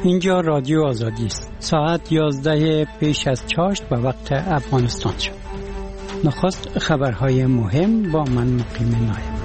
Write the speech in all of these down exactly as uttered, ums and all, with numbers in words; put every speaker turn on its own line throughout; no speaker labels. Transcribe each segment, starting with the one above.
اینجا رادیو آزادی است. ساعت یازده پیش از چاشت به وقت افغانستان شد. نخست خبرهای مهم با من مقیم نایم.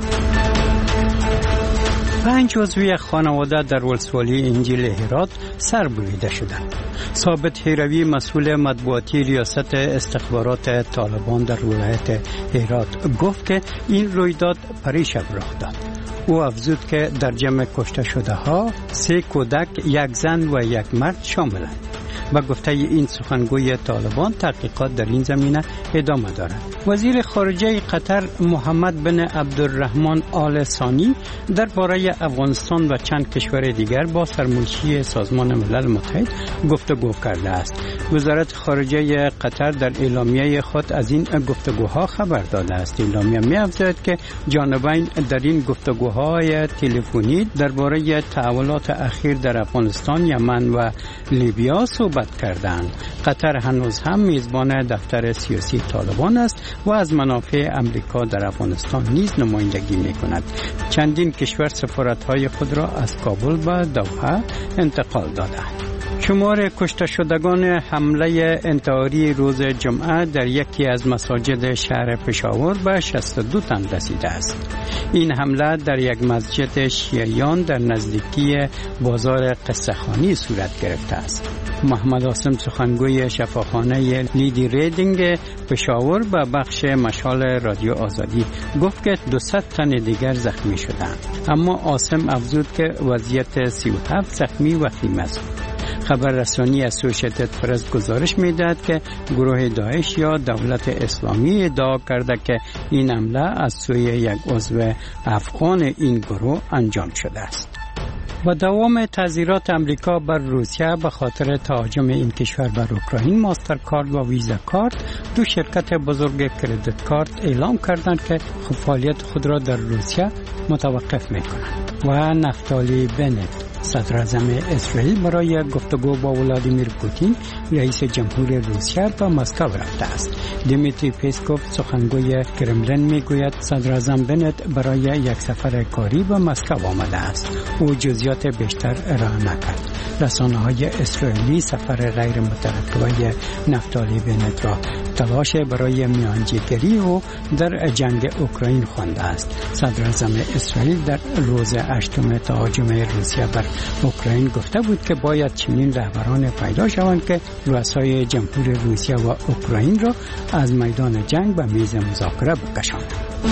پنج عضوی خانواده در ولسوالی انجیل هرات سر بریده شدند. ثابت هیروی مسئول مطبوعاتی ریاست استخبارات طالبان در ولایت هرات گفت که این رویداد پریشب رخ داد. او افزود که در جمع کشته شده ها سه کودک، یک زن و یک مرد شاملند. با گفته این سخنگوی طالبان تحقیقات در این زمینه ادامه دارد. وزیر خارجه قطر محمد بن عبدالرحمن آل ثانی درباره افغانستان و چند کشور دیگر با سرمنشی سازمان ملل متحد گفتگو کرده است. وزارت خارجه قطر در اعلامیه خود از این گفتگوها خبر داده است. اعلامیه می‌افزاید که جانبین در این گفتگوهای تلفنی درباره تحولات اخیر در افغانستان، یمن و لیبیا صحبت کردند. قطر هنوز هم میزبان دفتر سیاسی طالبان است و از منافع امریکا در افغانستان نیز نمایندگی می‌کند. چندین کشور سفارت‌های خود را از کابل به دوحه انتقال دادند. شمار کشته شدگان حمله انتحاری روز جمعه در یکی از مساجد شهر پشاور به شصت و دو تن رسیده است. این حمله در یک مسجد شیعیان در نزدیکی بازار قصه‌خانی صورت گرفته است. محمد عاصم سخنگوی شفاخانه لیدی ریدینگ پشاور به بخش مشال رادیو آزادی گفت که دویست تن دیگر زخمی شدند، اما عاصم افزود که وضعیت سی و هفت زخمی وخیم است. خبررسانی اسوسییتد پرس گزارش می‌دهد که گروه داعش یا دولت اسلامی ادعا کرده که این حمله از سوی یک عضو افغان این گروه انجام شده است. با دوام تعزیرات امریکا بر روسیه به خاطر تهاجم این کشور بر اوکراین، ماسترکارد و ویزا کارت، دو شرکت بزرگ کردیت کارت اعلام کردند که فعالیت خود را در روسیه متوقف می‌کنند. و نفتالی بنت صدر اعظم اسرائیل برای گفتگو با ولادیمیر پوتین رئیس جمهور روسیه به مسکو رفته است. دیمیتری پسکوف سخنگوی کرملین میگوید صدر اعظم بنت برای یک سفر کاری به مسکو آمده است. او جزئیات بیشتر ارائه نکرد. رسانه‌های اسرائیلی سفر غیر مترقبه نفتالی بنت را تلاش برای میانجیگری او در جنگ اوکراین خوانده است. صدر اعظم اسرائیل در روز هشتم تهاجم روسیه بر اوکراین گفته بود که باید چنین رهبران پیدا شوند که رؤسای جمهور روسیه و اوکراین را از میدان جنگ به میز مذاکره بکشانند.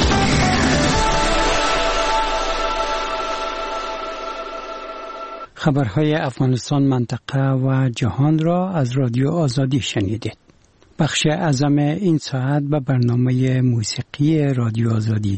خبرهای افغانستان، منطقه و جهان را از رادیو آزادی شنیدید. بخش اعظم این ساعت به برنامه موسیقی رادیو آزادی،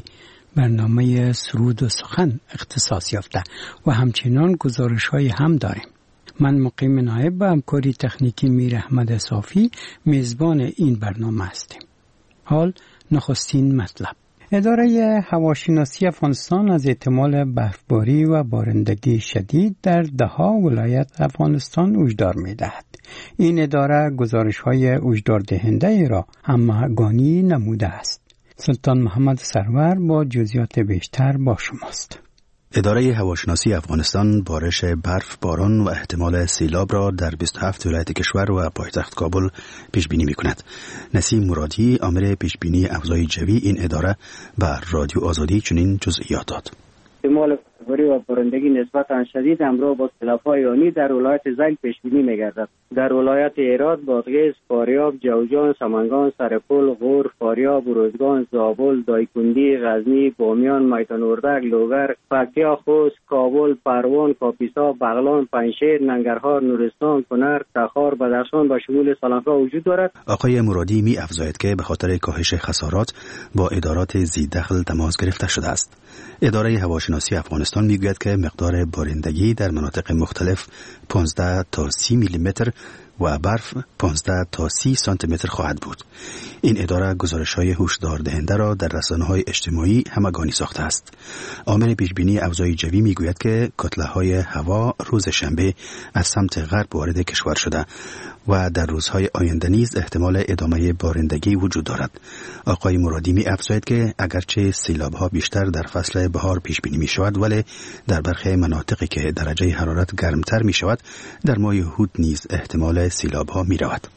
برنامه سرود و سخن اختصاص یافته و همچنان گزارش های هم داریم. من مقیم نایب به همکاری تکنیکی میر احمد صافی میزبان این برنامه هستیم. حال نخستین مطلب. اداره هواشناسی افغانستان از احتمال برفباری و بارندگی شدید در دهها ولایت افغانستان هشدار می‌دهد. این اداره گزارش‌های هشدار دهنده را همگانی نموده است. سلطان محمد سرور با جزئیات بیشتر با شماست.
اداره هواشناسی افغانستان بارش برف، باران و احتمال سیلاب را در بیست و هفت ولایت کشور و پایتخت کابل پیش بینی می‌کند. نسیم مرادی، آمر پیش بینی اوضاع جوی این اداره، بر رادیو آزادی چنین جزئیات داد.
احتمال برفباری و بارندگی نسبتاً شدید همراه با سیلاب‌های آنی در ولایت زنگ پیش بینی می‌گردد. در ولایت هرات، بادغیس، فاریاب، جوزجان، سمنگان، سرپل، غور، فاریاب، روزگان، زابل، دایکندی، غزنی، بامیان، میدان اردک، لوگر، پکتیا، خوست، کابل، پروان، کاپیسا، بغلان، پنجشیر، ننگرهار، نورستان، کنر، تخار، بدخشان و شمول سالنگا وجود دارد.
آقای مرادی می افزاید که به خاطر کاهش خسارات با ادارات ذی‌دخل تماس گرفته شده است. اداره هواشناسی افغانستان میگوید که مقدار بارندگی در مناطق مختلف پانزده تا سی میلی متر و برف پانزده تا سی سانتی متر خواهد بود. این اداره گزارش‌های هشدار دهنده را در رسانه‌های اجتماعی همگانی ساخته است. عامل پیشبینی اوضاع جوی میگوید که کتله‌های هوا روز شنبه از سمت غرب وارد کشور شده و در روزهای آینده نیز احتمال ادامه بارندگی وجود دارد. آقای مرادی می افزاید که اگرچه سیلاب‌ها بیشتر در فصل بهار پیش بینی می شود، ولی در برخی مناطقی که درجه حرارت گرمتر می شود شود، در ماه هود نیز احتمال سیلاب ها می رود.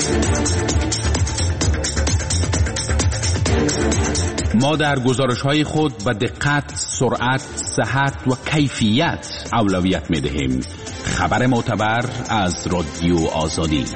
ما در گزارش‌های خود به دقت، سرعت، صحت و کیفیت اولویت می‌دهیم. خبر معتبر از رادیو آزادی.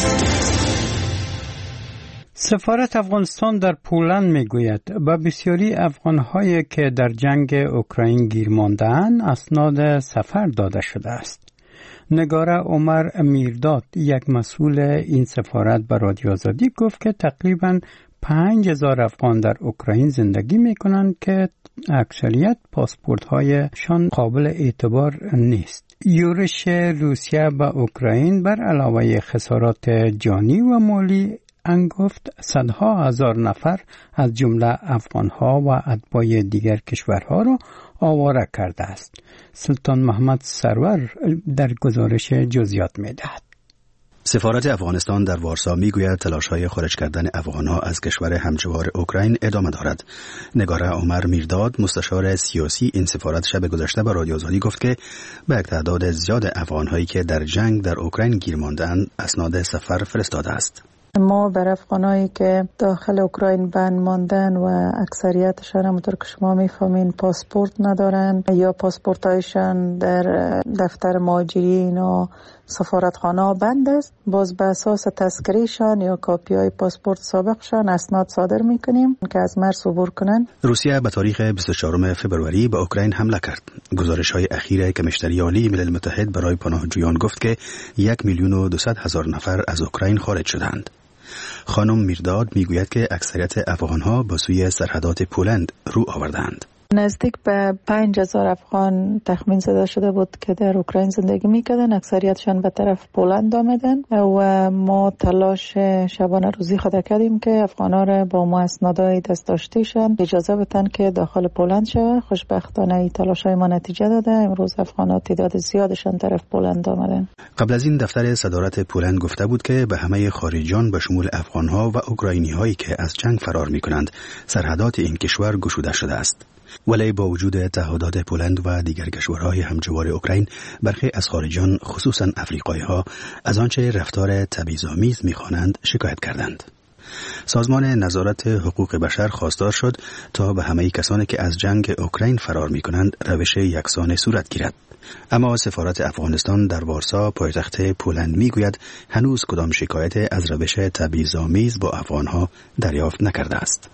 سفارت افغانستان در پولند میگوید به بسیاری افغان‌هایی که در جنگ اوکراین گیر مانده‌اند اسناد سفر داده شده است. نگاره عمر میرداد، یک مسئول این سفارت به رادیو آزادی گفت که تقریباً پنج هزار افغان در اوکراین زندگی میکنند که اکثریت پاسپورت هایشان قابل اعتبار نیست. یورش روسیه به اوکراین بر علاوه خسارات جانی و مالی انگفت صدها هزار نفر از جمله افغان ها و اتباع دیگر کشورها را آواره کرده است. سلطان محمد سرور در گزارش جزئیات می‌دهد.
سفارت افغانستان در وارسا میگوید تلاش‌های خارج کردن افغان‌ها از کشور همجوار اوکراین ادامه دارد. نگاره عمر میرداد، مستشار سیاسی این سفارت، شب گذشته به رادیو آزادی گفت که به یک تعداد زیاد افغان‌هایی که در جنگ در اوکراین گیر مانده‌اند اسناد سفر فرستاده است.
ما بر افغانایی که داخل اوکراین بند ماندن و اکثریتشان همونطور که شما میفهمین پاسپورت ندارن یا پاسپورتایشان در دفتر مهاجرین و سفارتخانه بند است، باز به اساس تذکرهشان یا کاپی های پاسپورت سابقشان اسناد صادر میکنیم که از مرز عبور کنن.
روسیه به تاریخ بیست و چهارم فوریه به اوکراین حمله کرد. گزارش های اخیر کمیشنری عالی ملل متحد برای پناهجویان گفت که یک میلیون و دویست هزار نفر از اوکراین خارج شدند. خانم میرداد میگوید که اکثریت افغان‌ها به سوی سرحدات پولند رو آوردند.
نزدیک به پنج هزار افغان تخمین زده شده بود که در اوکراین زندگی میکردن، اکثریتشان به طرف پولند آمدن و ما تلاش شبانه روزی خود کردیم که افغانا را با ما اسنادهای دست داشتیشان اجازه بدن که داخل پولند شود. خوشبختانه این تلاش‌های ما نتیجه داده. امروز افغانا تعداد زیادشان طرف پولند آمدن.
قبل از این دفتر صدارت پولند گفته بود که به همه خارجیان به شمول افغان‌ها و اوکراینی‌هایی که از جنگ فرار می‌کنند سرحدات این کشور گشوده شده است. ولی با وجود تعهدات پولند و دیگر کشورهای همجوار اوکراین، برخی از خارجیان خصوصا افریقایی‌ها از آنچه رفتار تبعیض‌آمیز می‌خوانند شکایت کردند. سازمان نظارت حقوق بشر خواستار شد تا به همه کسانی که از جنگ اوکراین فرار می‌کنند روش یکسان صورت گیرد. اما سفارت افغانستان در وارسا پایتخت پولند میگوید هنوز کدام شکایت از روش تبعیض‌آمیز با افغان‌ها دریافت نکرده است.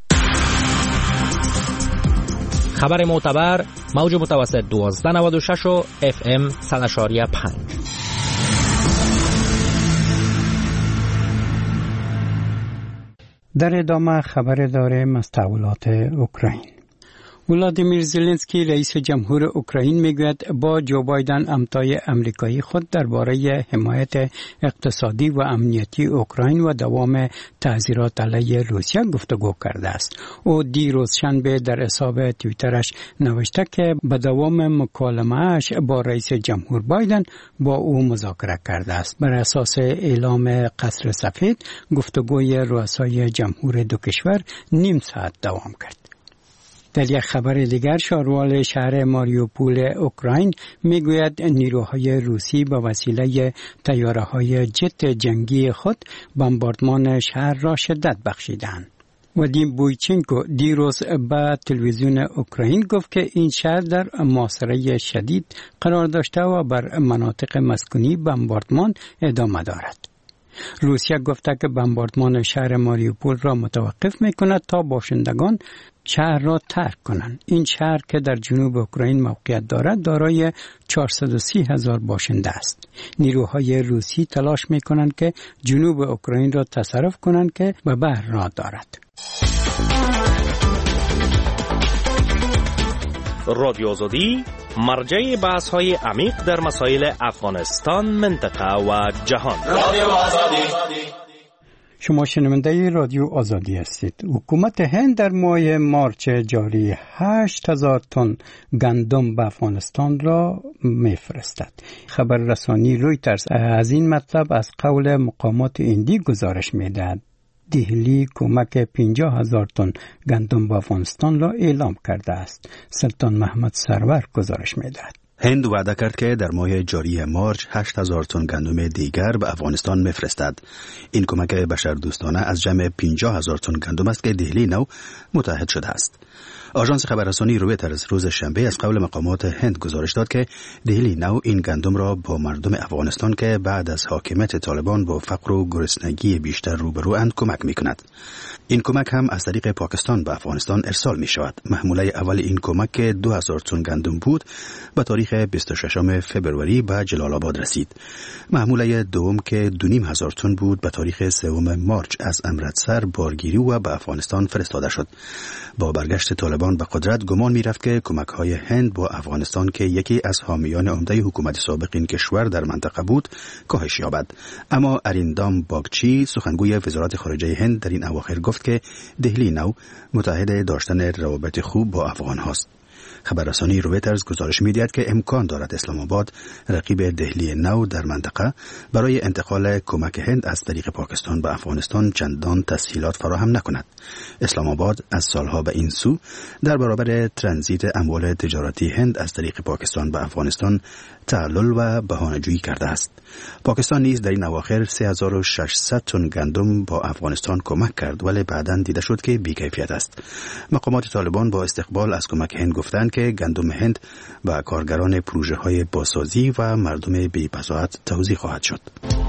خبر معتبر، موج متوسط دوازده نود و شش و اف ام صد و پنج.
در ادامه خبر داریم از تحولات اوکراین. ولادیمیر زلنسکی رئیس جمهور اوکراین میگوید با جو بایدن همتای امریکایی خود درباره حمایت اقتصادی و امنیتی اوکراین و دوام تحذیرات علیه روسیه گفتگو کرده است. او دیروز شنبه در حساب توییترش نوشته که به دوام مکالمه‌اش با رئیس جمهور بایدن با او مذاکره کرده است. بر اساس اعلام قصر سفید گفتگوی رؤسای جمهور دو کشور نیم ساعت دوام کرد. در یک خبر دیگر شاروال شهر ماریوپول اوکراین میگوید نیروهای روسی با وسیله طیاره‌های جت جنگی خود بمباردمان شهر را شدت بخشیدند. ودیم بویچنکو دیروز به تلویزیون اوکراین گفت که این شهر در محاصره شدید قرار داشته و بر مناطق مسکونی بمباردمان ادامه دارد. روسیه گفته که بمباردمان شهر ماریوپول را متوقف میکند تا باشندگان شهر را ترک کنند. این شهر که در جنوب اوکراین موقعیت دارد دارای چهارصد و سی هزار باشنده است. نیروهای روسی تلاش میکنند که جنوب اوکراین را تصرف کنند که به بحر راه دارد.
رادیو آزادی، مرجع بحث های عمیق در مسائل افغانستان، منطقه و جهان. رادیو آزادی.
شما شنونده رادیو آزادی هستید. حکومت هند در ماه مارچ جاری هشت هزار تن گندم به افغانستان را میفرستد. خبر رسانی رویترز از این مطلب از قول مقامات هندی گزارش میدهد. دهلی کمک پنجاه هزار تن گندم به افغانستان را اعلام کرده است. سلطان محمد سرور گزارش میدهد.
هند وعده کرد که در ماه جاری مارچ هشت هزار تن گندم دیگر به افغانستان میفرستد. این کمک بشردوستانه از جمع پنجاه هزار تن گندم است که دهلی نو متحد شده است. آژانس خبررسانی رویترز روز شنبه از قول مقامات هند گزارش داد که دهلی نو این گندم را با مردم افغانستان که بعد از حاکمیت طالبان با فقر و گرسنگی بیشتر روبروند کمک میکند. این کمک هم از طریق پاکستان به افغانستان ارسال می شود. محموله اول این کمک که دو هزار تن گندم بود به تاریخ بیست و ششم فبروری به جلال آباد رسید. محموله دوم که دو نیم هزار تن بود به تاریخ سوم مارچ از امرتسر بارگیری و به افغانستان فرستاده شد. با برگشت طالبان به قدرت گمان می رفت که کمک های هند با افغانستان که یکی از حامیان عمده حکومت سابق این کشور در منطقه بود کاهش یابد. اما اریندام باگچی سخنگوی وزارت خارجه هند در این اواخر گفت که دهلی نو متحد داشتن روابط خوب با افغان هاست. خبررسانی رویترز گزارش می‌دهد که امکان دارد اسلام آباد رقیب دهلی نو در منطقه برای انتقال کمک هند از طریق پاکستان به افغانستان چندان تسهیلات فراهم نکند. اسلام آباد از سالها به این سو در برابر ترانزیت اموال تجارتی هند از طریق پاکستان به افغانستان تعلل و بهانه‌جویی کرده است. پاکستان نیز در این اواخر سه هزار و ششصد تن گندم با افغانستان کمک کرد ولی بعداً دیده شد که بی‌کیفیت است. مقامات طالبان با استقبال از کمک هند گفتند که گندم هند به کارگران پروژه‌های بازسازی و مردم بی‌بضاعت توزیع خواهد شد.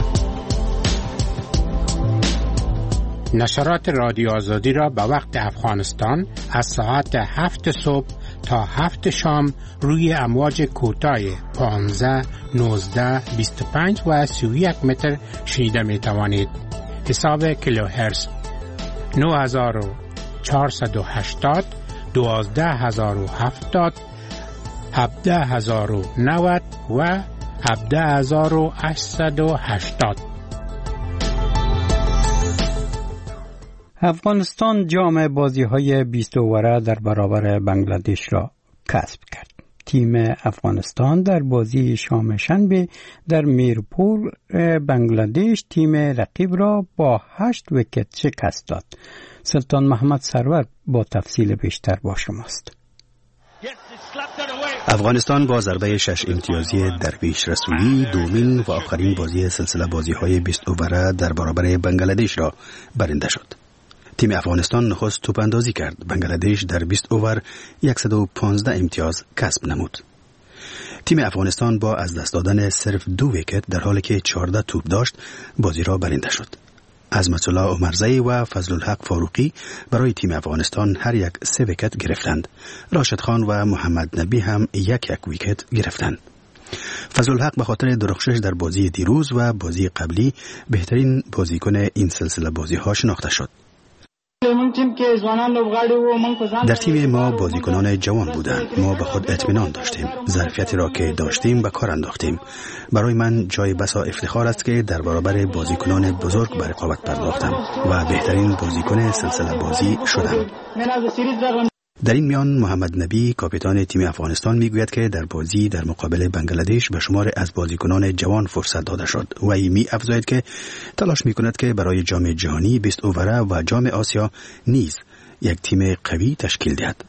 نشرات رادیو آزادی را به وقت افغانستان از ساعت هفت صبح تا هفت شام روی امواج کوتاه پانزده، نوزده، بیست و پنج و سی و یک متر شنیده می توانید. حساب کیلوهرتز نه هزار و چهارصد و هشتاد، دوازده هزار و هفتاد، هفده هزار و نود و هفده هزار و هشتصد و هشتاد.
افغانستان جام بازی‌های بیست اوره در برابر بنگلادش را کسب کرد. تیم افغانستان در بازی شام شنبه در میرپور بنگلادش تیم رقیب را با هشت ویکت شکست داد. سلطان محمد سرور با تفصیل بیشتر با شماست.
افغانستان با ضربه شش امتیازی درویش رسولی دومین و آخرین بازی سلسله بازی‌های بیست اوره در برابر بنگلادش را برنده شد. تیم افغانستان نخست توپ اندازی کرد. بنگلادش در بیست اوور صد و پانزده امتیاز کسب نمود. تیم افغانستان با از دست دادن صرف دو ویکت در حالی که چهارده توپ داشت بازی را برنده شد. عظمت الله عمرزی و فضل الحق فاروقی برای تیم افغانستان هر یک سه ویکت گرفتند. راشد خان و محمد نبی هم یک یک ویکت گرفتند. فضل الحق به خاطر درخشش در بازی دیروز و بازی قبلی بهترین بازیکن این سلسله بازی ها شناخته شد. در تیم ما بازیکنان جوان بودند. ما به خود اطمینان داشتیم. ظرفیتی را که داشتیم به کار انداختیم. برای من جای بسا افتخار است که در برابر بازیکنان بزرگ به رقابت پرداختم و بهترین بازیکن سلسله بازی شدم. در این میان محمد نبی کاپیتان تیم افغانستان میگوید که در بازی در مقابل بنگلادش به شمار از بازیکنان جوان فرصت داده شد و ای می افزاید که تلاش میکند که برای جام جهانی بیست اوره و جام آسیا نیز یک تیم قوی تشکیل دهد.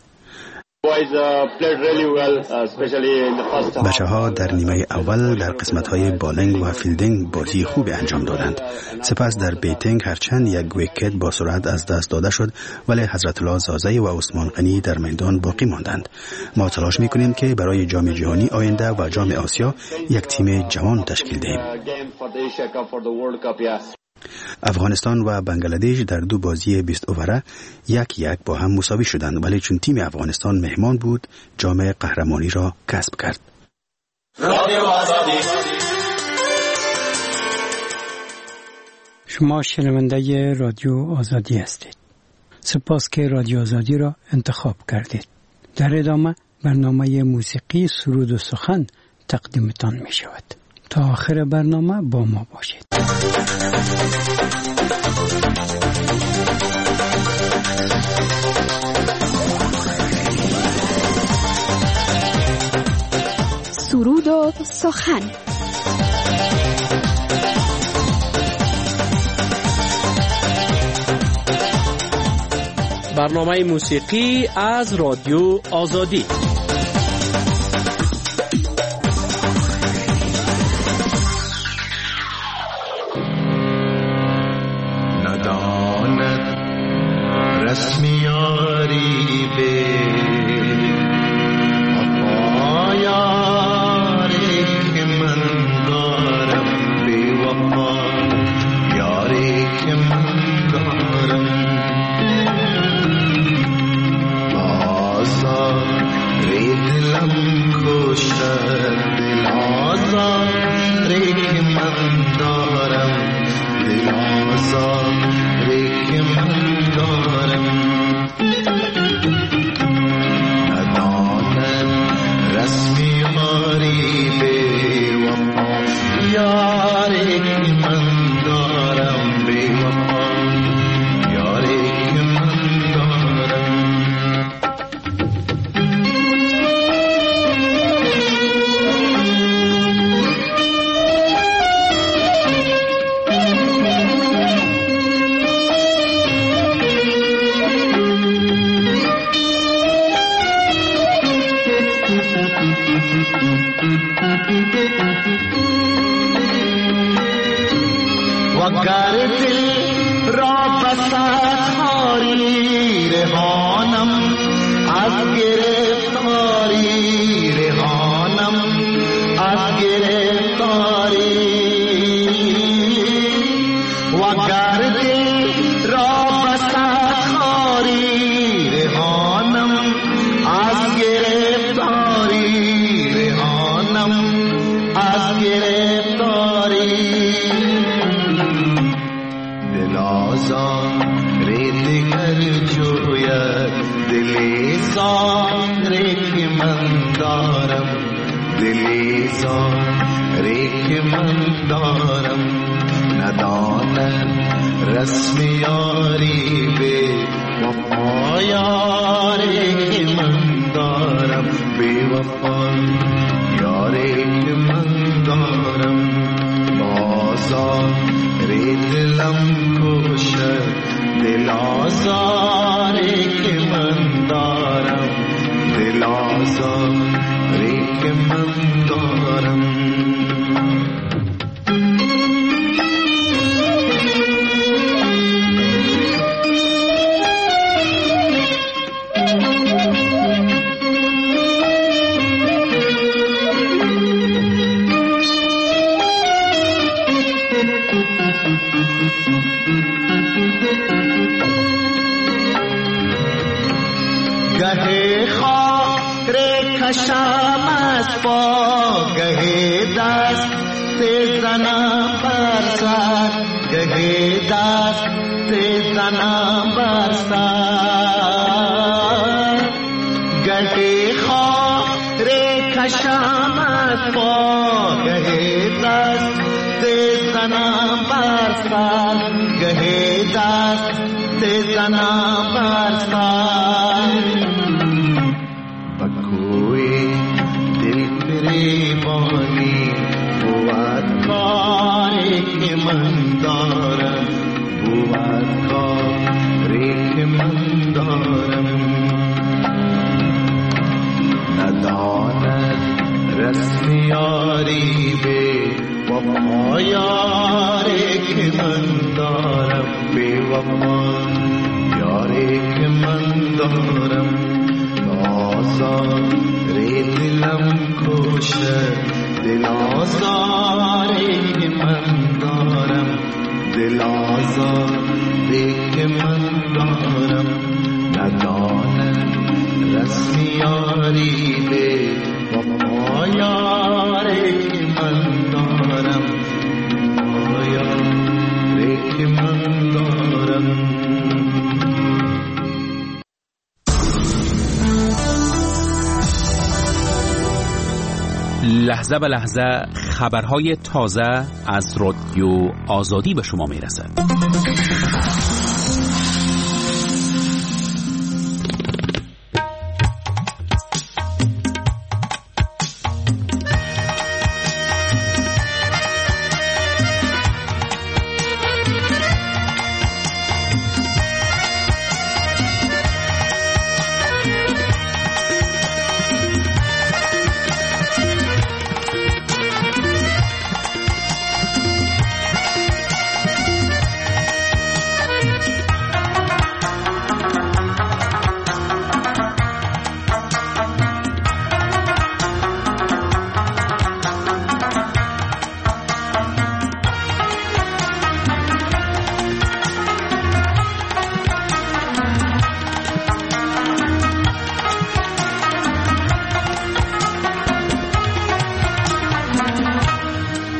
بچه ها در نیمه اول در قسمت های بالینگ و فیلدینگ بازی خوب انجام دادند. سپس در بیتینگ هرچند یک ویکت با سرعت از دست داده شد ولی حضرت الله زازی و عثمان غنی در میدان باقی ماندند. ما تلاش میکنیم که برای جام جهانی آینده و جام آسیا یک تیم جوان تشکیل دهیم. افغانستان و بنگلادش در دو بازی بیست اوره یک یک با هم مساوی شدند ولی چون تیم افغانستان مهمان بود جام قهرمانی را کسب کرد.
رادیو آزادی.
شما شنونده رادیو آزادی هستید. سپاس که رادیو آزادی را انتخاب کردید. در ادامه برنامه موسیقی سرود و سخن تقدیمتان می شود. تا آخر برنامه با ما باشید.
سرود و سخن.
برنامه موسیقی از رادیو آزادی.
دارم ندانم رسمی یاری به وفا یاری که من دارم به وفا یاری که من دارم وگر دل را بسخاری رهانم از گرفتاری رهانم از گرفتاری وگر دل را بسخاری رهانم از گرفتاری رهانم از گرفتاری دل دیگر جوید دلی زاری که من دارم دلی زاری که من دارم ندانم رسمی یاری به وفا یاری که من دارم به وفا یاری که من دارم بازار دلم کشد دل آزاری که من دارم دل آزاری که من دارم گهی خاک کشم از پا گهی دست زنم بر سر گهی دست زنم بر سر گهی خاک کشم از پا گهی دست زنم بر سر گهی دست زنم بر سر بکوی دل فریبانی بود کاری که من دارم بود کاری که من دارم نداند رسمی یاری به وفا یاری که من دارم به وفا یاری که من دارم آزاری دلم کشد دل آزاری که من دارم دل آزاری که من دارم ندانم رسمی یاری به وفا یاری که من دارم وفا یاری که من دارم
لحظه به لحظه خبرهای تازه از رادیو آزادی به شما میرسد.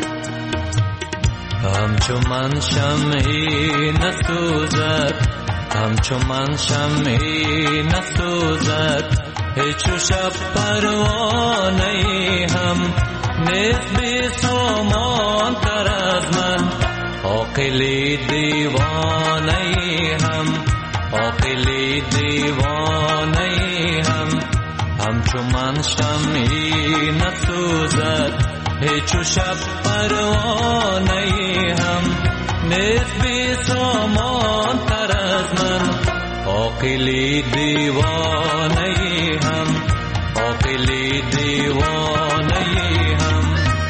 همچو من شمعی نسوزد همچو من شمعی نسوزد هیچ شب پروانه هم نیست بی سامان تر از من عاقلی دیوانه هم عاقلی دیوانه هم همچو من شمعی نسوزد هیچ شب پروانه هم نیست بی سامان تر از من عاقلی دیوانه هم عاقلی دیوانه هم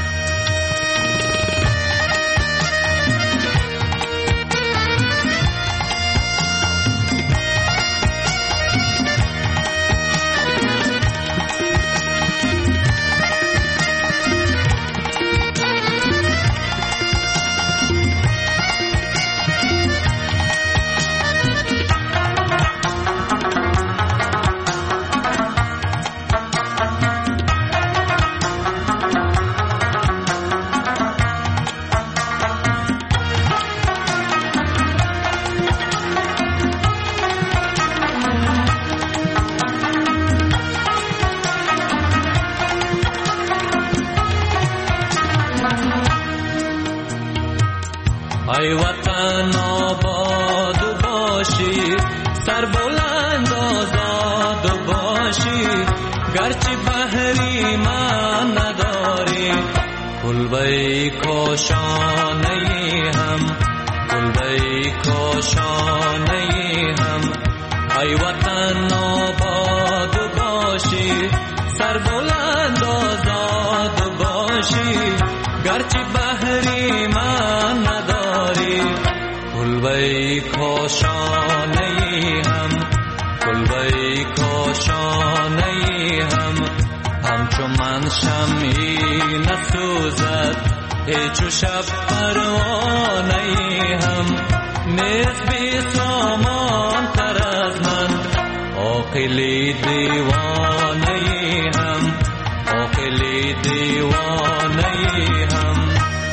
ای وطن آباد باشی سر بلند آزاد باشی گرچه بحری من نداری کلبه کاشانه هم کلبه کاشانه هم ای وطن آباد باشی سر بلند آزاد باشی گرچه بحری من نداری کلبه کاشانه هم کلبه کاشانه هم همچو من شمعی نسوزد هیچ شب پروانه هم نیست بی سامان تر از من عاقلی دیوانه هم عاقلی دیوانه هم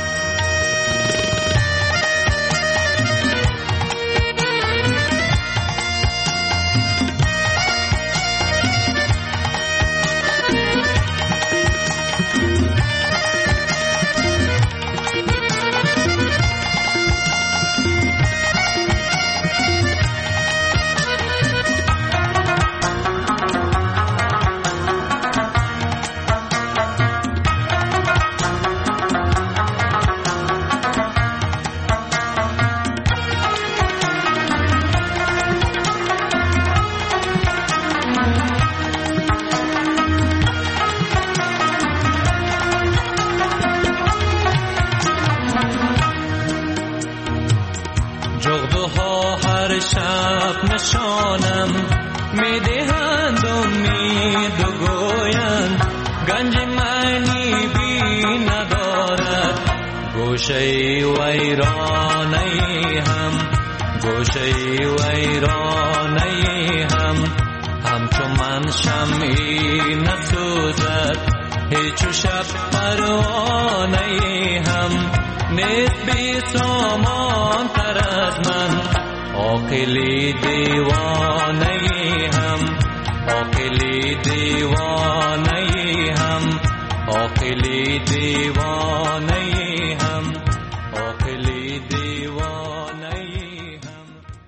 جغدها هر شب نشانم میدهند امید و گویند گنج معنی بی ندارد گوشه ویرانه هم گوشه ویرانه هم همچو من شمعی نسوزد هیچ شب پروانه هم نیست بی سامان تر از من عاقلی دیوانه هم عاقلی دیوانه هم عاقلی دیوانه هم عاقلی دیوانه هم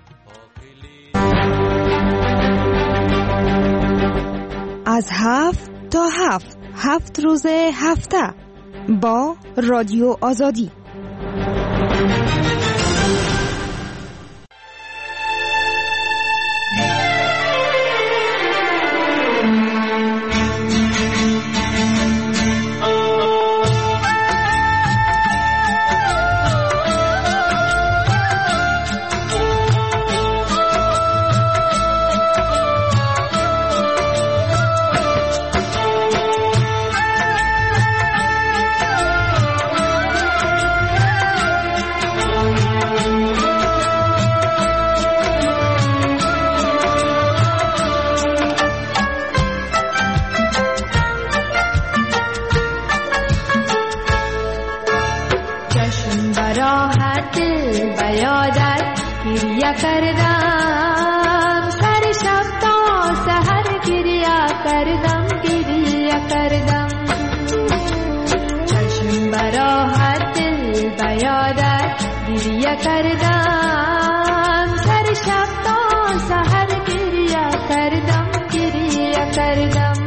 از هفت تا هفت هفت روز هفته با رادیو آزادی.
راحت دل به یادت گریه کردم کردم سر شب تا سحر گریه کردم گریه کردم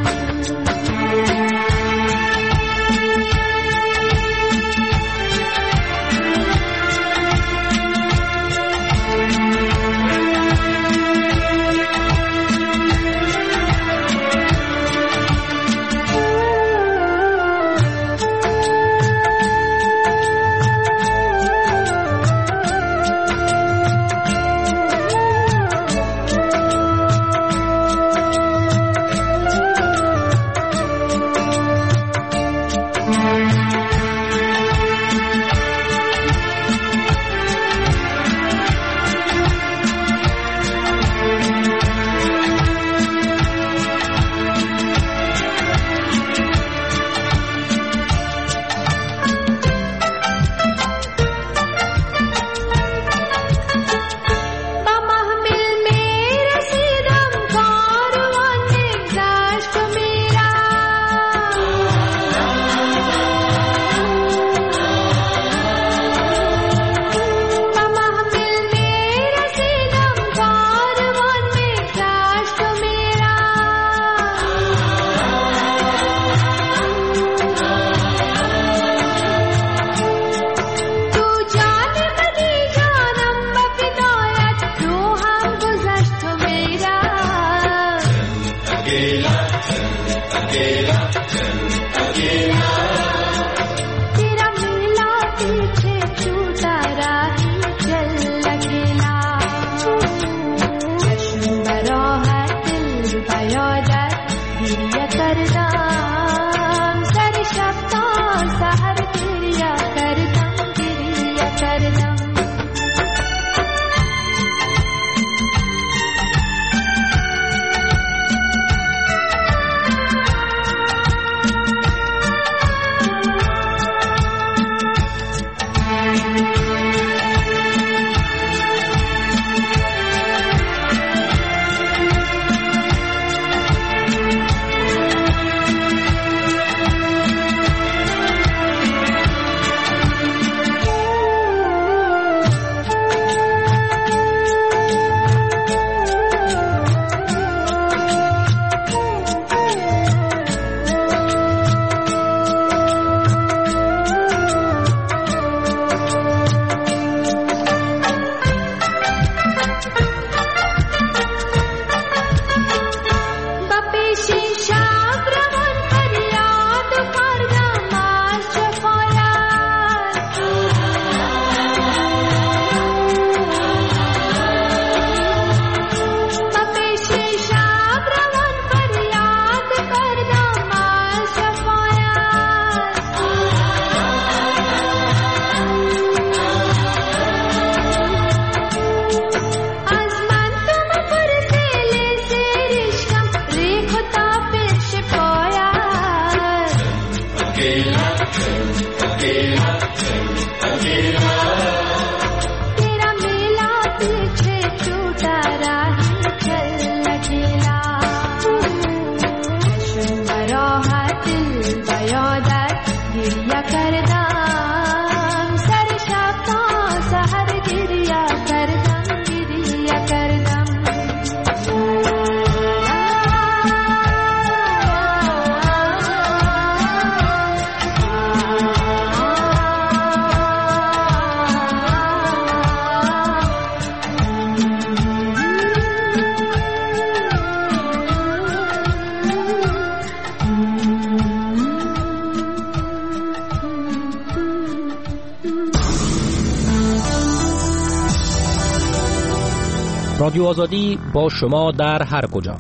رادیو آزادی با شما در هر کجا.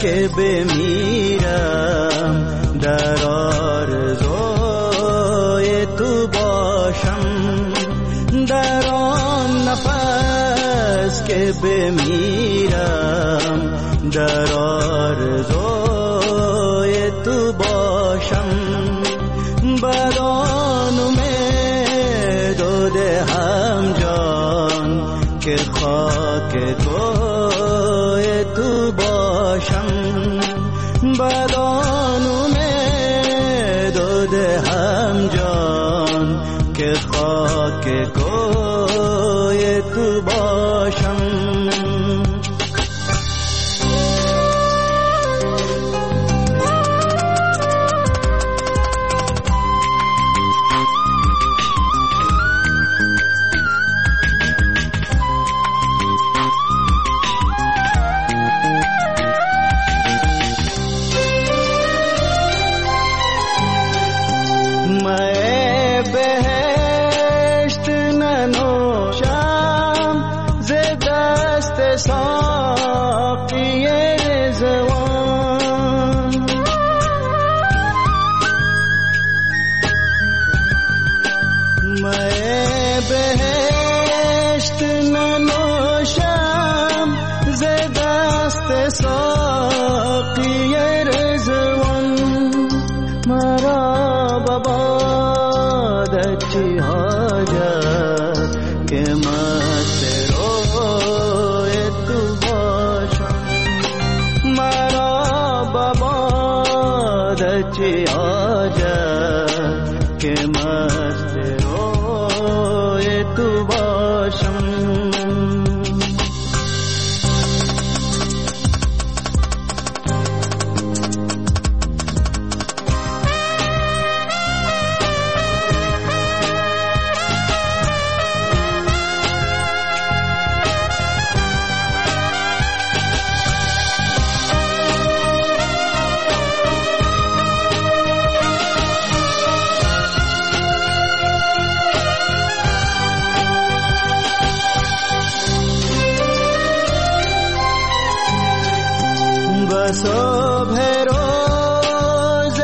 که بمیرم در آرزوی تو باشم، در آن نفس که بمیرم در آرزوی تو باشم، بدان امید و دهم جان که خاک توی تو باشم، بدان امید و دهم جان که خاک کوی تو باشم. صبح روز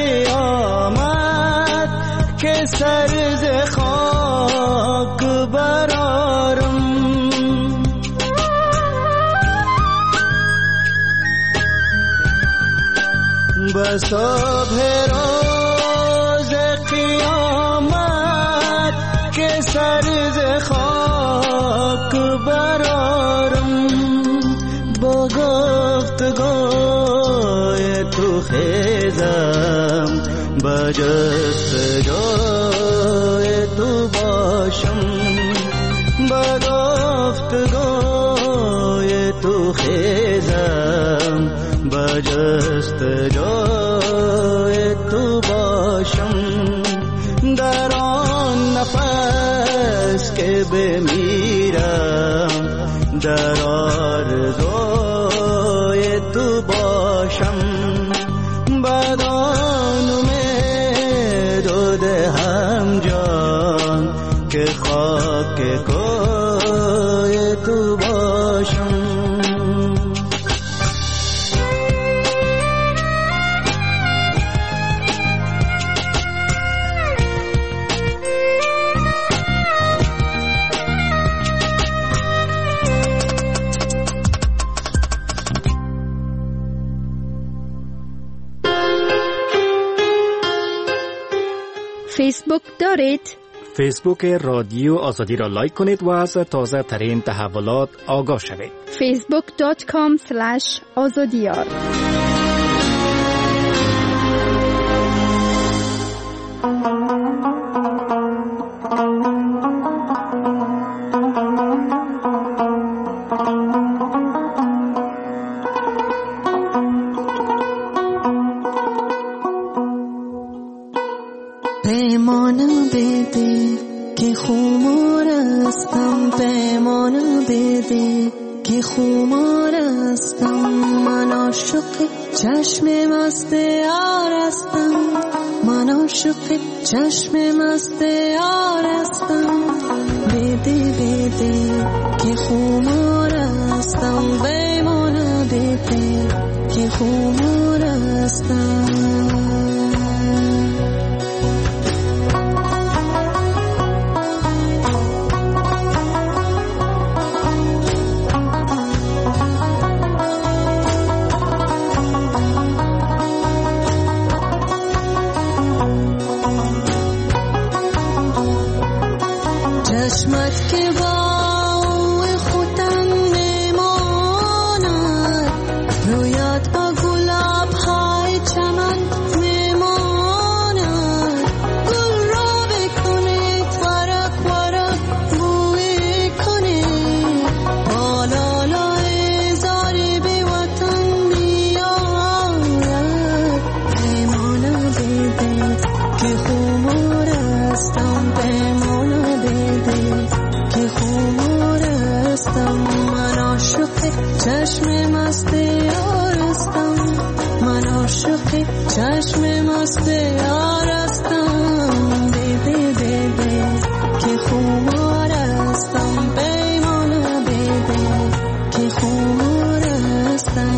قیامت که سر ز خاک برارم، به صبح روز قیامت که سر ز خاک برارم، با گفتگوی تو خیزم با جستجوی تو باشم، با گفتگوی تو خیزم با جستجوی تو باشم، در آن نفس که بمیرم در آرزوی تو باشم، بدان امید و دهم جان که خاک کوی تو باشم.
فیسبوک دارید؟
فیسبوک رادیو آزادی را لایک کنید و از تازه ترین تحولات آگاه شوید.
فیسبوک دات کام اسلش آزادیار.
پیمان بده که خمار هستم، پیمان بده که خمار هستم، من عاشق چشم مست یار هستم، من عاشق چشم مست یار هستم، بده بده که خمار هستم، پیمان بده که خمار هستم. چشمت که با خودم میماند، رویت با گلاب های چمن میماند. گل را بکنید ورق ورق بوی کنید، بالا لای زاری بی وطن میآید. پیمانه بیدید که خمار هستم، پیمانه که خمار هستم. من عاشق چشم مست یار هستم، من عاشق چشم مست یار هستم. بیبی بیبی که خمار هستم، پیمانه بیبی که خمار هستم.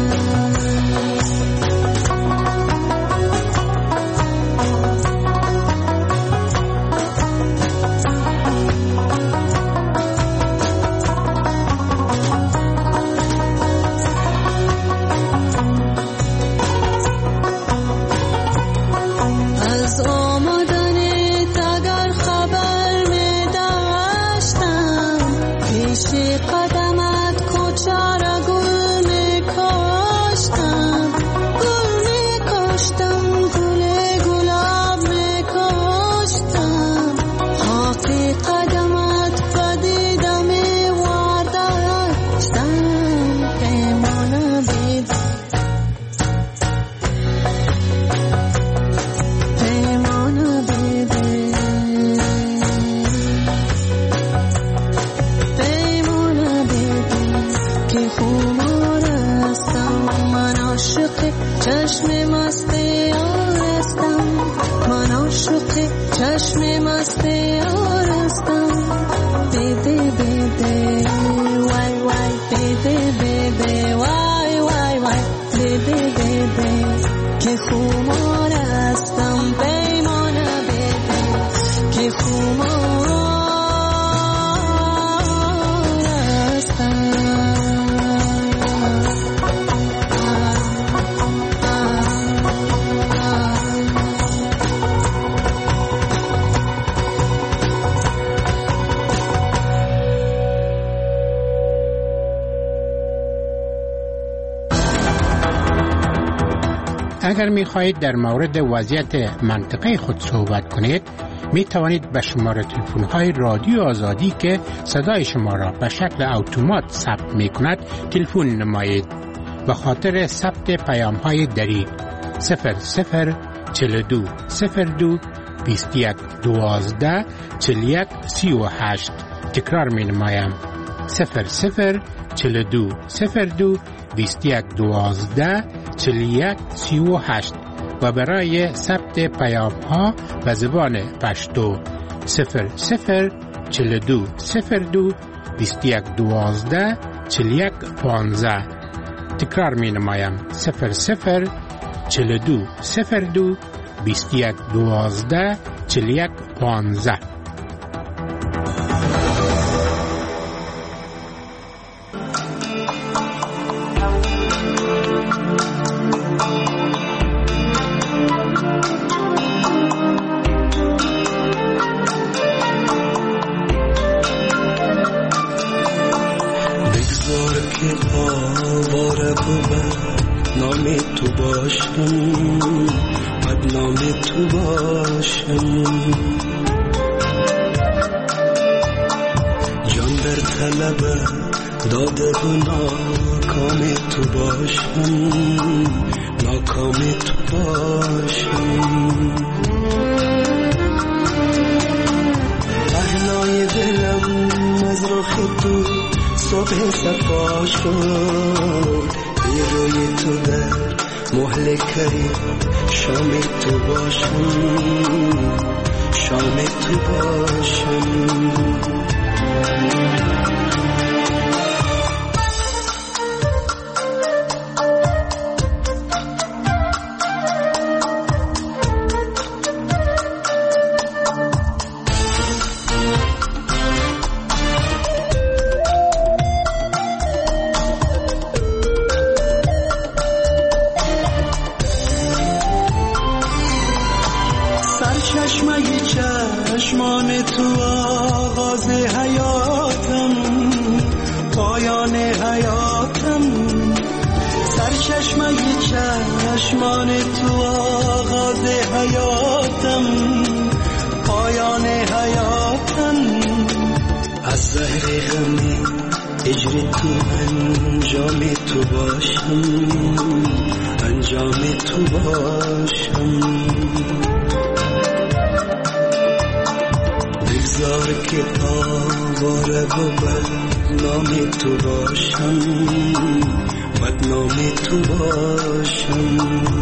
چشم مست یار هستم، من عاشق چشم مست یار هستم. بیبی بیبی وای وای، بیبی بیبی وای وای وای، بیبی بیبی که خمار هستم، پیمانه بیبی که خمار هستم.
اگر می خواهید در مورد وضعیت منطقه خود صحبت کنید، می توانید به شماره تلفن های رادیو آزادی که صدای شما را به شکل اتومات ثبت می کند تلفن نمایید. به خاطر ثبت پیام های دریغ صفر صفر چهل و دو صفر دو بیست و یک دوازده چهل و یک سی و هشت. تکرار می نمایم صفر صفر چهل و دو صفر دو بیست و یک دوازده چهل و یک سی و هشت و برای ثبت پیام ها به زبان پشتو صفر صفر چهل و دو صفر دو بیست و یک دوازده چهل و یک پانزده. تکرار می نمایم صفر صفر چهل و دو صفر دو بیست و یک دوازده چهل و یک پانزده.
داده و ناکام تو باشم، ناکام تو باشم. پهنای دلم از رخ تو صبح صفا شد، یه روی تو در مهلکه شام تو باشم، شام تو باشم. حیاتم، سرچشمه چشمان تو آغاز حیاتم، پایان حیاتم. از زهر غم هجر تو انجام تو باشم، انجام تو باشم. بگذار که آواره و بدنام تو باشم، بدنام تو باشم.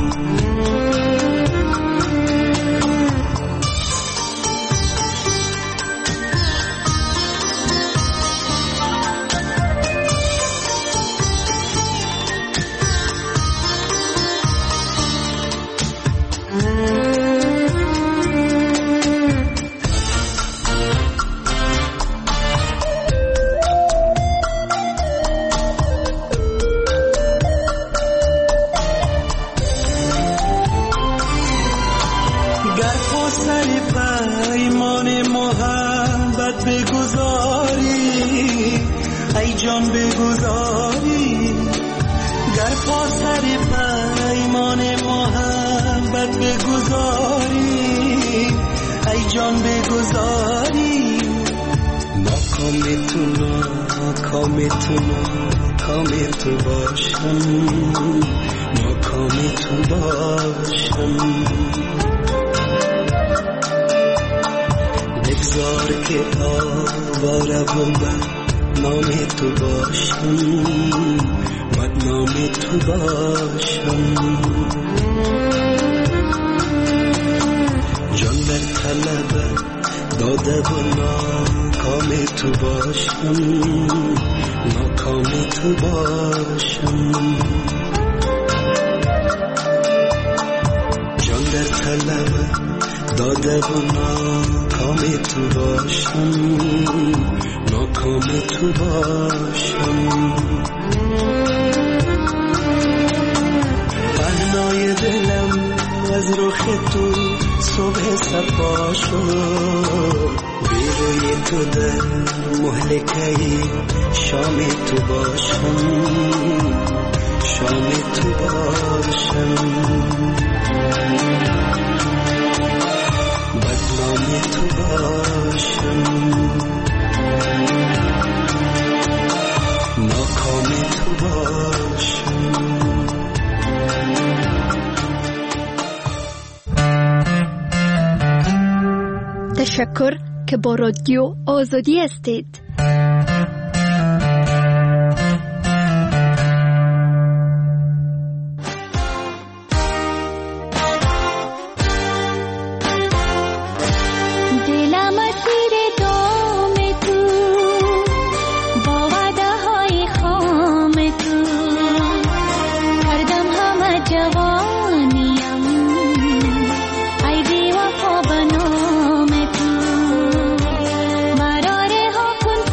تشکر که با رادیو آزادی هستید.
مراره ها کن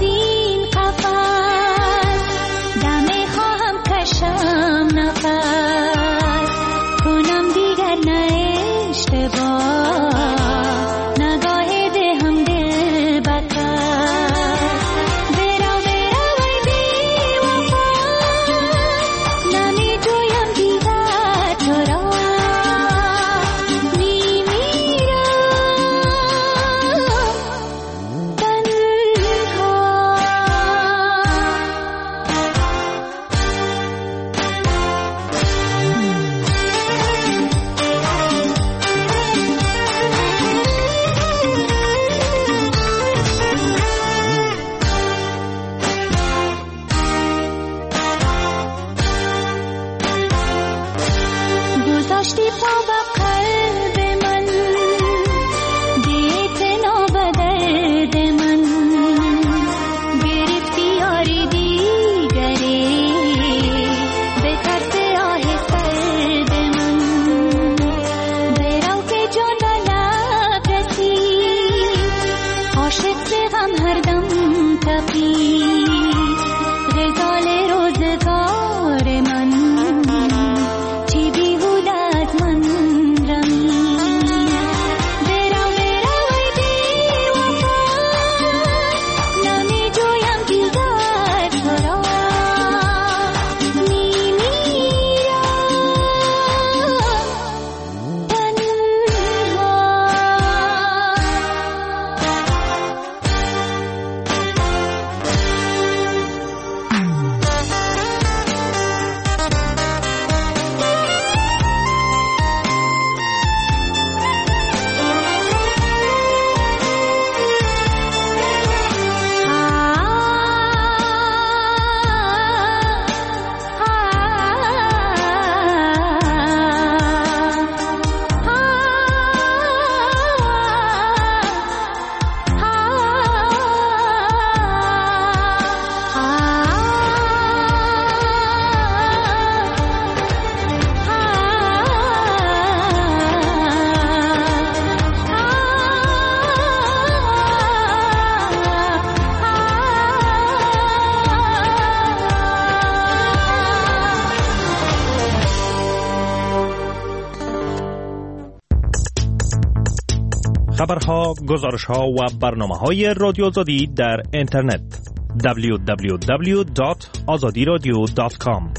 خبرها، گزارشها و برنامه‌های رادیو آزادی در اینترنت دبلیو دبلیو دبلیو دات آزادی رادیو دات کام.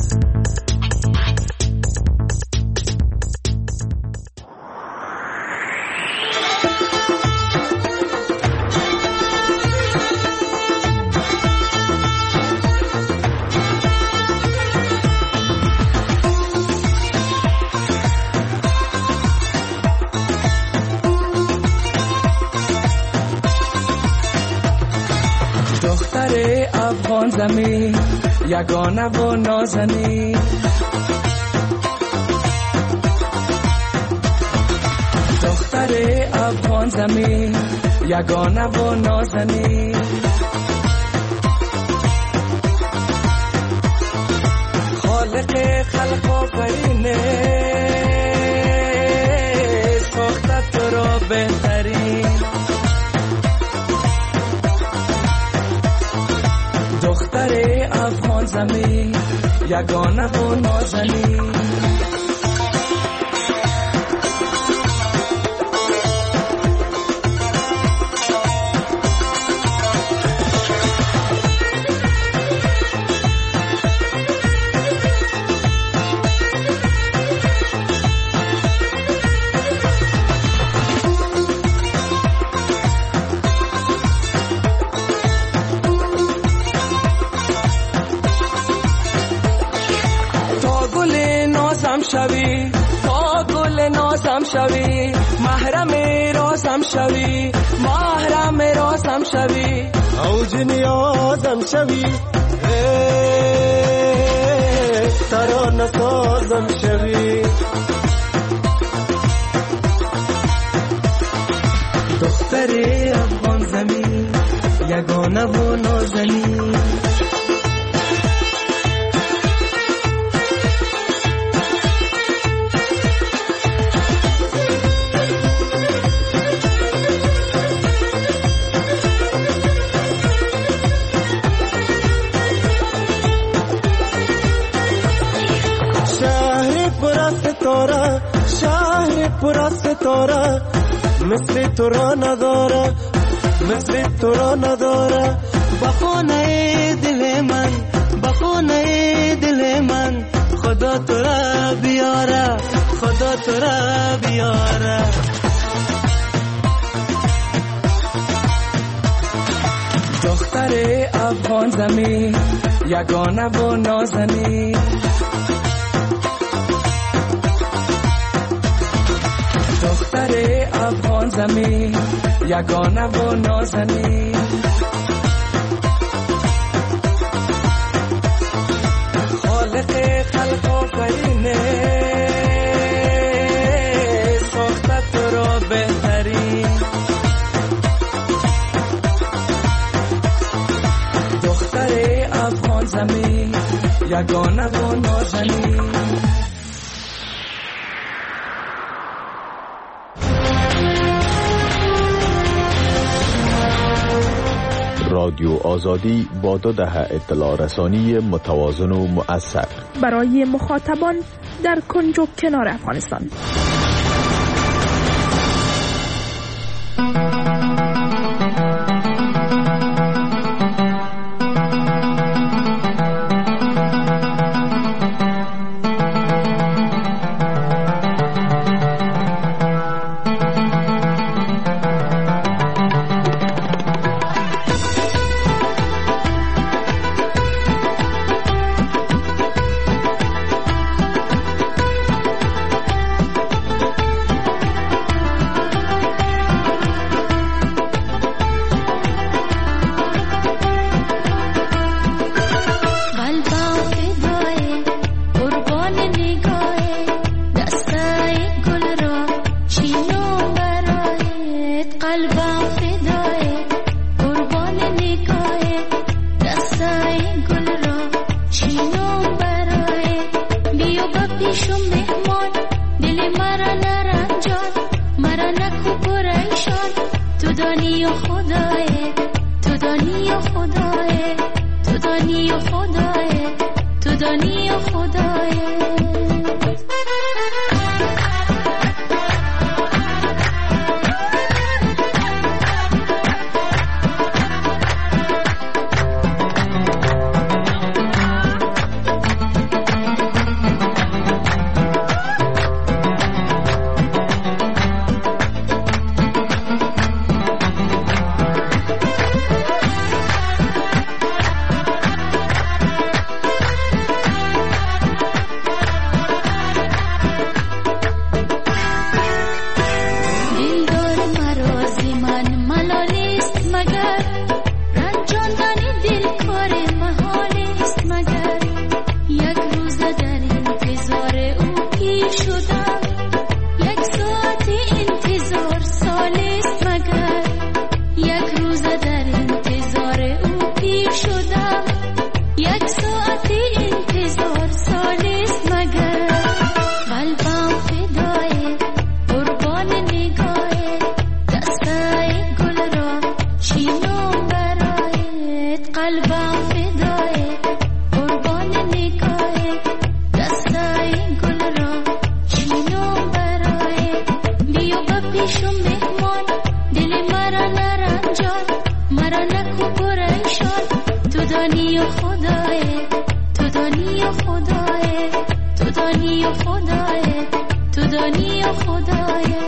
افغان زمین یگانه و نازنین، دختر افغان زمین یگانه و نازنین، خالق خلق آفرینه ساخته تو را بهترین، دختر افغان زمین یگانه و نازنین. شوی تا گل نازم شوی، محرم رازم شوی، محرم رازم شوی، اوج نیازم شوی، ترانه سازم شوی، دختر افغان زمین یگانه و نازنین. شهر پر از ستاره مثل تو را نداره، مثل تو را نداره، بخونه دل من، بخونه دل من، خدا تو را بیاره، خدا تو را بیاره. دختر افغان زمین یگانه و نازنین، دختر افغان زمین یگانه و نازنین، خالق خلق آفرینه ساخته تو را بهترین، دختر افغان زمین یگانه و نازنین.
رادیو آزادی با دو دهه اطلاع رسانی متوازن و مؤثر
برای مخاطبان در کنج و کنار افغانستان.
قلبم فدای قربان نگاه دستای گل را چینم برای بیا با پیشم مهمان دل مرا نرنجان مرا نکو پریشان تو دانی و خدای تو دانی و خدای تو دانی و خدای تو دانی و خدای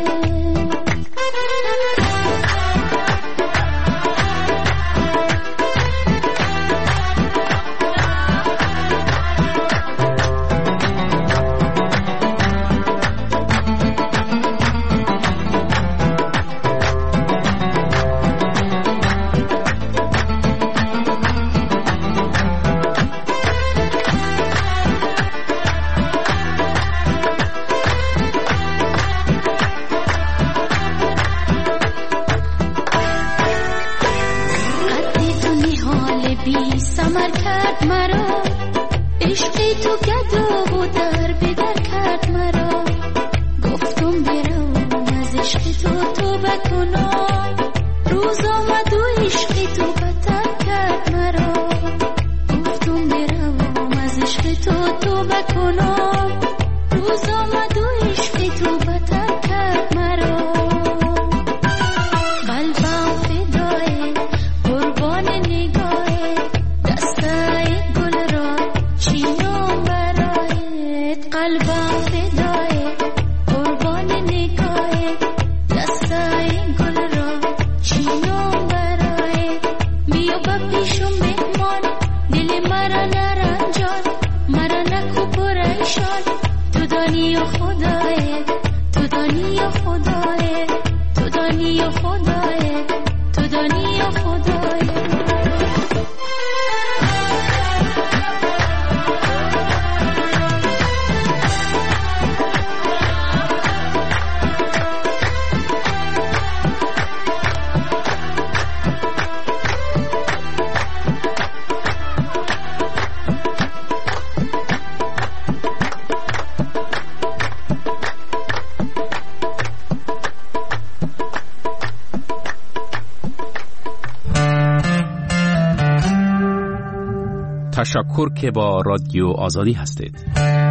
تشکر که با رادیو آزادی هستید.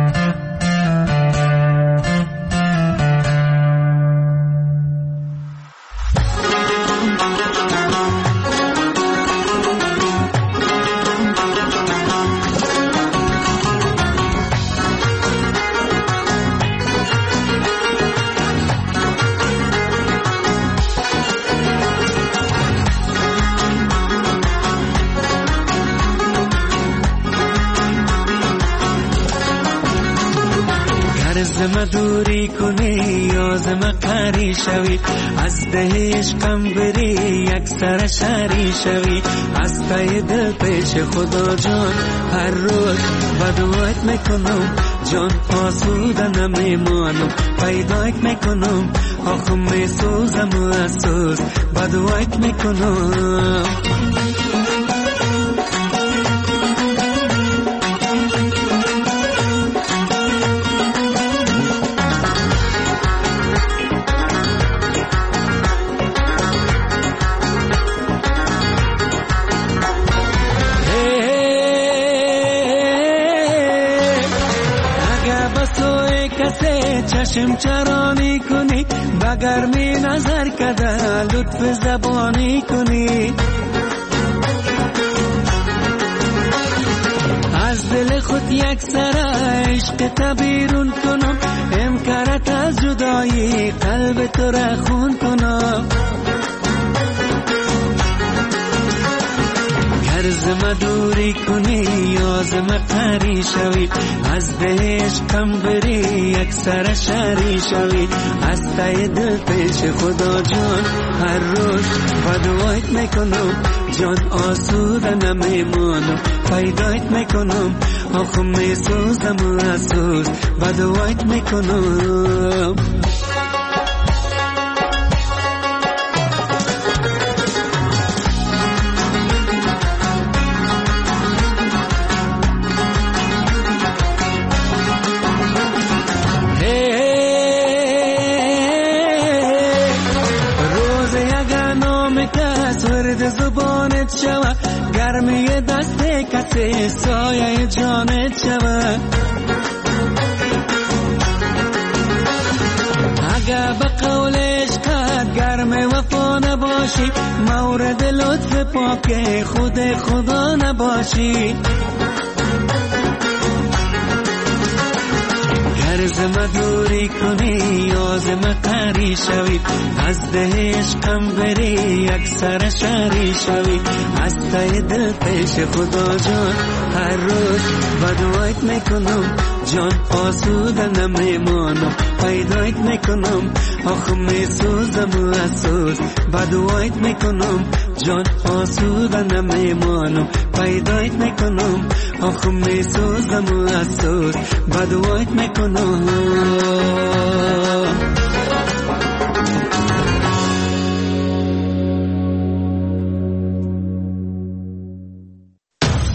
زم دوری کنی یا زم قری شوی از ده عشقم بری یک سر شری شوی از تای دل پیش خدا جان هر روز بدوات میکنم جان آسوده نمیمانم پیدایت میکنم آخم میسوزم و اسوز بدوات میکنم چشم چرانی کنی بگرمی نظر کده لطف زبانی کنی از دل خود یک سر عشق تبیرون کنم امکارت از جدایی قلب تو را خون کنم زم دوری کنی یا زم قری شوی از ده عشقم بری یک سر شری شوی از تای دل پیش خدا جان هر روز بدوایت میکنم جان آسوده نمیمانم پیدایت میکنم آخم میسوزم و اسوز بدوایت میکنم زبانت شوه گرمی دست ای کسی سایه جانت شود. اگه به قولش قد گرم وفا نباشی، مورد لطف پاک خود خدا نباشی. گر مدوری کنی یا ز مقری شوی، از ده عشقم بری یک سر شری شوی. از ته دل پیش خدا جان هر روز بدوایت میکنم، جان آسوده نمیمانم. پیدایت میکنم آخ میسوزم اسوز، بدوایت میکنم جان آسوده نمیمانم. پیدایت میکنم آخ میسوزم اسوز، بدوایت میکنم.